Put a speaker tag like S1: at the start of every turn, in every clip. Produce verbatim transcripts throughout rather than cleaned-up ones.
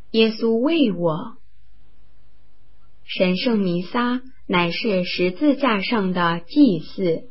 S1: 耶稣为我。神圣弥撒乃是十字架上的祭祀。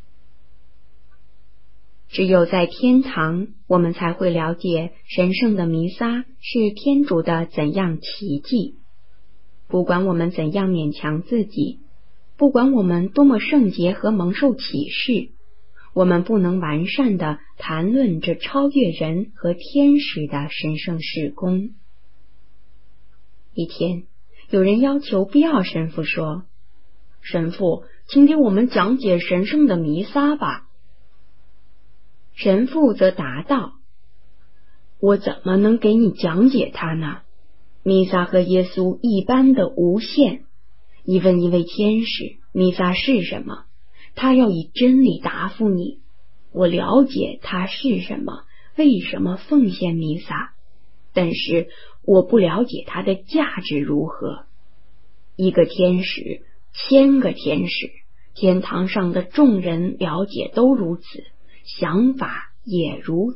S1: 只有在天堂，我们才会了解神圣的弥撒是天主的怎样奇迹。不管我们怎样勉强自己，不管我们多么圣洁和蒙受启示，我们不能完善地谈论这超越人和天使的神圣事工。一天，有人要求必奥神父说：“神父，请给我们讲解神圣的弥撒吧。”神父则答道：“我怎么能给你讲解它呢？弥撒和耶稣一般的无限。你问一位天使，弥撒是什么？他要以真理答复你。我了解它是什么，为什么奉献弥撒，但是我不了解它的价值如何。一个天使，千个天使，天堂上的众人了解都如此，想法也如此。”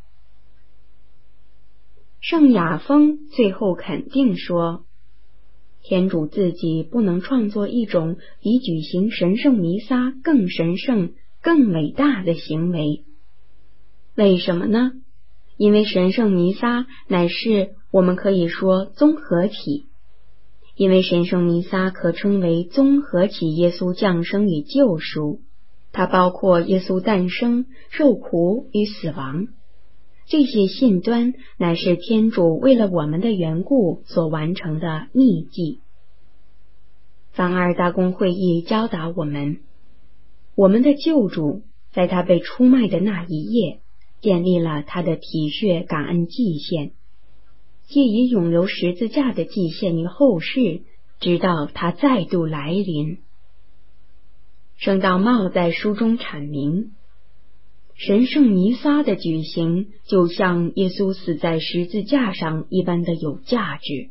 S1: 圣雅风最后肯定说，天主自己不能创作一种比举行神圣弥撒更神圣、更伟大的行为。为什么呢？因为神圣弥撒乃是我们可以说综合体。因为神圣弥撒可称为综合体耶稣降生与救赎，它包括耶稣诞生、受苦与死亡。这些信端乃是天主为了我们的缘故所完成的秘迹。凡二大公会议教导我们，我们的救主在他被出卖的那一夜，建立了他的体恤感恩祭献，借以永留十字架的祭献于后世，直到他再度来临。圣道茂在书中阐明，神圣弥撒的举行就像耶稣死在十字架上一般的有价值。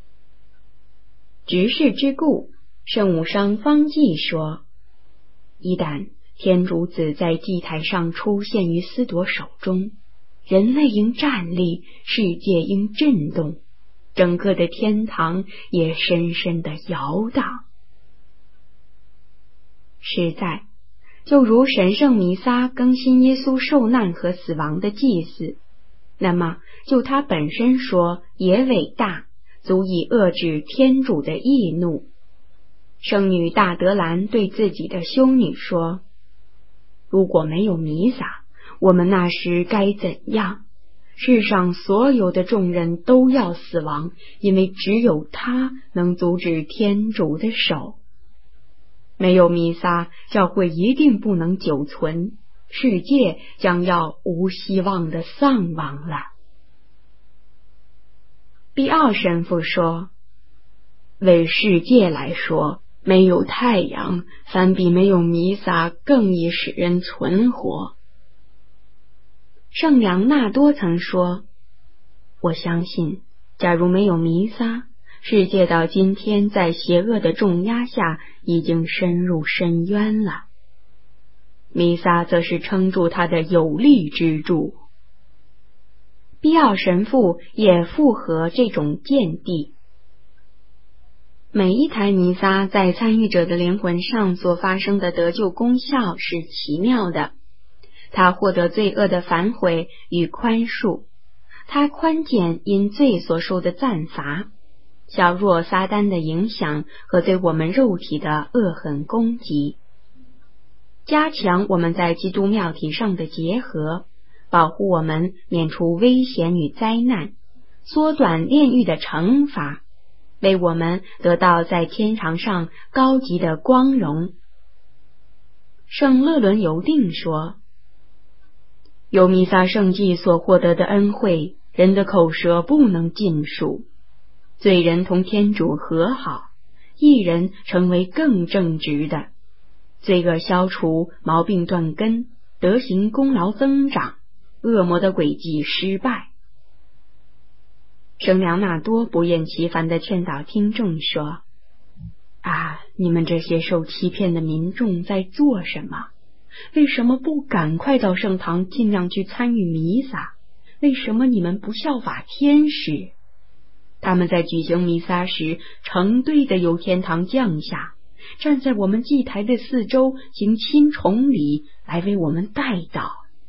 S1: 执事之故，圣武商方济说，一旦天主子在祭台上出现于司铎手中，人类应站立，世界应震动，整个的天堂也深深地摇荡。实在就如神圣弥撒更新耶稣受难和死亡的祭祀，那么就它本身说也伟大，足以遏制天主的义怒。圣女大德兰对自己的修女说，如果没有弥撒，我们那时该怎样？世上所有的众人都要死亡，因为只有他能阻止天主的手。没有弥撒，教会一定不能久存，世界将要无希望的丧亡了。必奥神父说，为世界来说，没有太阳反比没有弥撒更易使人存活。圣良纳多曾说，我相信假如没有弥撒，世界到今天在邪恶的重压下已经深入深渊了。弥撒则是撑住它的有力支柱。必奥神父也附和这种见地。每一台弥撒在参与者的灵魂上所发生的得救功效是奇妙的，他获得罪恶的反悔与宽恕，他宽减因罪所受的暂罚，削弱撒旦的影响和对我们肉体的恶狠攻击，加强我们在基督庙体上的结合，保护我们免除危险与灾难，缩短炼狱的惩罚，为我们得到在天堂上高级的光荣。圣勒伦尤定说，由弥撒圣祭所获得的恩惠，人的口舌不能尽数。罪人同天主和好，义人成为更正直的，罪恶消除，毛病断根，德行功劳增长，恶魔的诡计失败。圣良纳多不厌其烦地劝导听众说，啊，你们这些受欺骗的民众在做什么？为什么不赶快到圣堂尽量去参与弥撒？为什么你们不效法天使？ 他们在举行弥撒时，成对的由天堂降下，站在我们祭台的四周，行亲崇礼，来为我们代祷。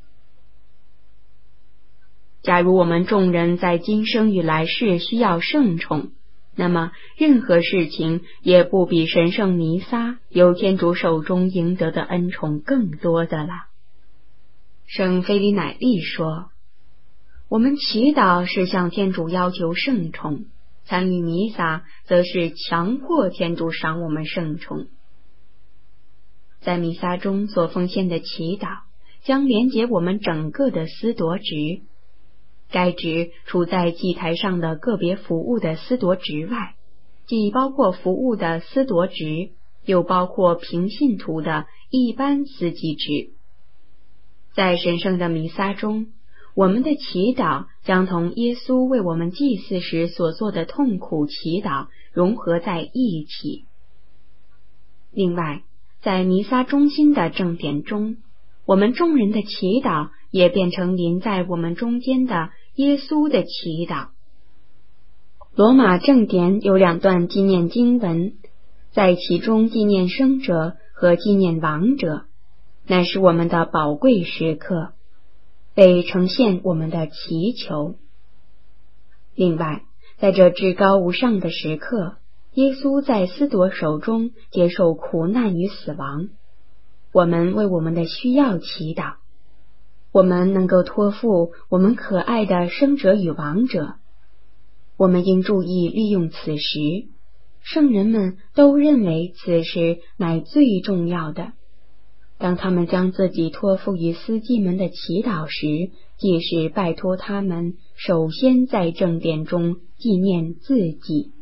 S1: 假如我们众人在今生与来世需要圣宠，那么任何事情也不比神圣弥撒由天主手中赢得的恩宠更多的了。圣菲利乃利说，我们祈祷是向天主要求圣宠，参与弥撒则是强迫天主赏我们圣宠。在弥撒中所奉献的祈祷将连结我们整个的司铎职，该职除在祭台上的个别服务的司铎职外，既包括服务的司铎职，又包括平信徒的一般司祭职。在神圣的弥撒中，我们的祈祷将同耶稣为我们祭祀时所做的痛苦祈祷融合在一起。另外，在弥撒中心的正典中，我们众人的祈祷也变成临在我们中间的耶稣的祈祷。罗马正典有两段纪念经文，在其中纪念生者和纪念亡者，乃是我们的宝贵时刻，被呈现我们的祈求。另外，在这至高无上的时刻，耶稣在司铎手中接受苦难与死亡，我们为我们的需要祈祷。我们能够托付我们可爱的生者与亡者，我们应注意利用此时，圣人们都认为此时乃最重要的。当他们将自己托付于司祭们的祈祷时，即是拜托他们首先在正典中纪念自己。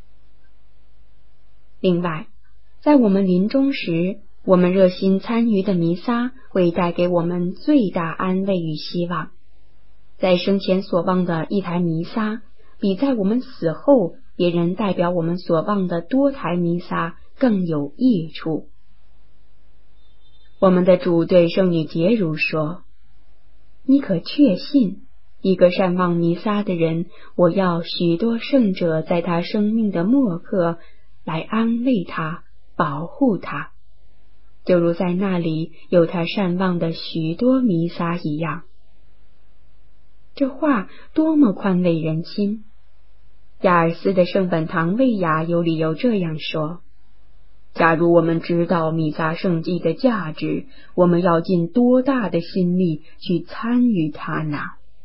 S1: 另外，在我们临终时，我们热心参与的弥撒会带给我们最大安慰与希望。在生前所望的一台弥撒，比在我们死后别人代表我们所望的多台弥撒更有益处。我们的主对圣女洁如说，你可确信，一个善忘弥撒的人，我要许多圣者在他生命的末刻来安慰他，保护他，就如在那里有他善忘的许多弥撒一样。这话多么宽慰人心！亚尔斯的圣本堂卫雅有理由这样说，假如我们知道弥撒圣祭的价值，我们要尽多大的心力去参与它呢？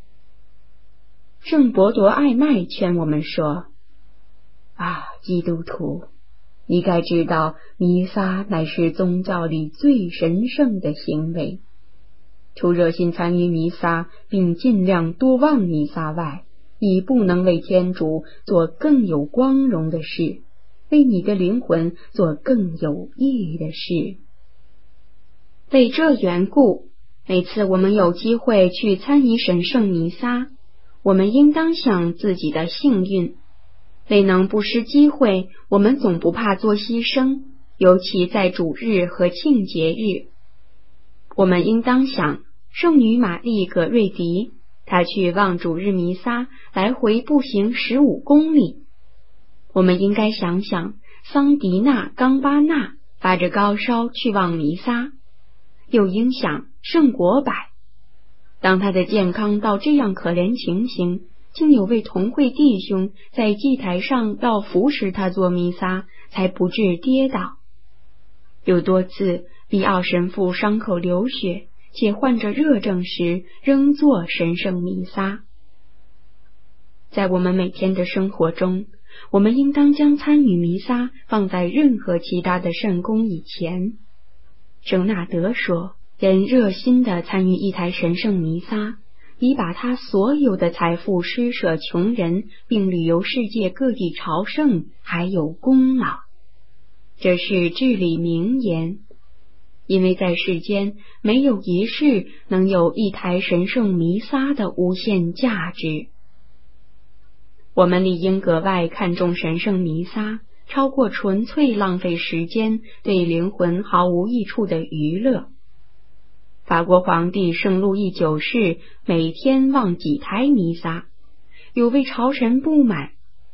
S1: 圣伯铎爱麦劝我们说，啊，基督徒，你该知道弥撒乃是宗教里最神圣的行为。除热心参与弥撒并尽量多望弥撒外，你不能为天主做更有光荣的事，为你的灵魂做更有意义的事。为这缘故，每次我们有机会去参与神圣弥撒，我们应当想自己的幸运。未能不失机会，我们总不怕做牺牲，尤其在主日和庆节日。我们应当想圣女玛丽葛瑞迪，她去望主日弥撒，来回步行十五公里。我们应该想想桑迪纳冈巴纳发着高烧去望弥撒，又应想圣果柏，当他的健康到这样可怜情形，竟有位同会弟兄在祭台上要扶持他做弥撒，才不致跌倒。有多次比奥神父伤口流血，且患着热症时，仍做神圣弥撒。在我们每天的生活中，我们应当将参与弥撒放在任何其他的圣功以前。圣纳德说，人热心地参与一台神圣弥撒，比把他所有的财富施舍穷人，并旅游世界各地朝圣还有功劳。这是至理名言，因为在世间没有一事能有一台神圣弥撒的无限价值。我们理应格外看重神圣弥撒，超过纯粹浪费时间、对灵魂毫无益处的娱乐。法国皇帝圣路易九世每天望几台弥撒，有位朝臣不满，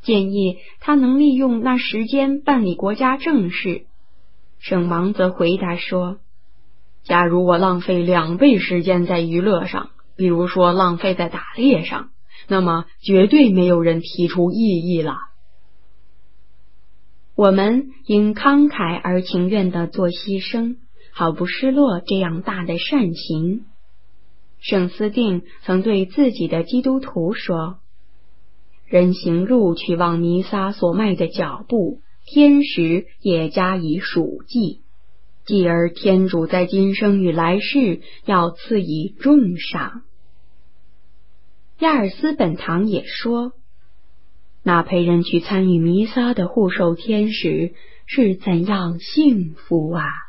S1: 建议他能利用那时间办理国家政事。圣王则回答说，假如我浪费两倍时间在娱乐上，比如说浪费在打猎上，那么绝对没有人提出异议了。我们应慷慨而情愿地做牺牲，好不失落这样大的善行。圣斯定曾对自己的基督徒说，人行路去往弥撒所迈的脚步，天时也加以数计，继而天主在今生与来世要赐以重赏。亚尔斯本堂也说，那陪人去参与弥撒的护守天使是怎样幸福啊！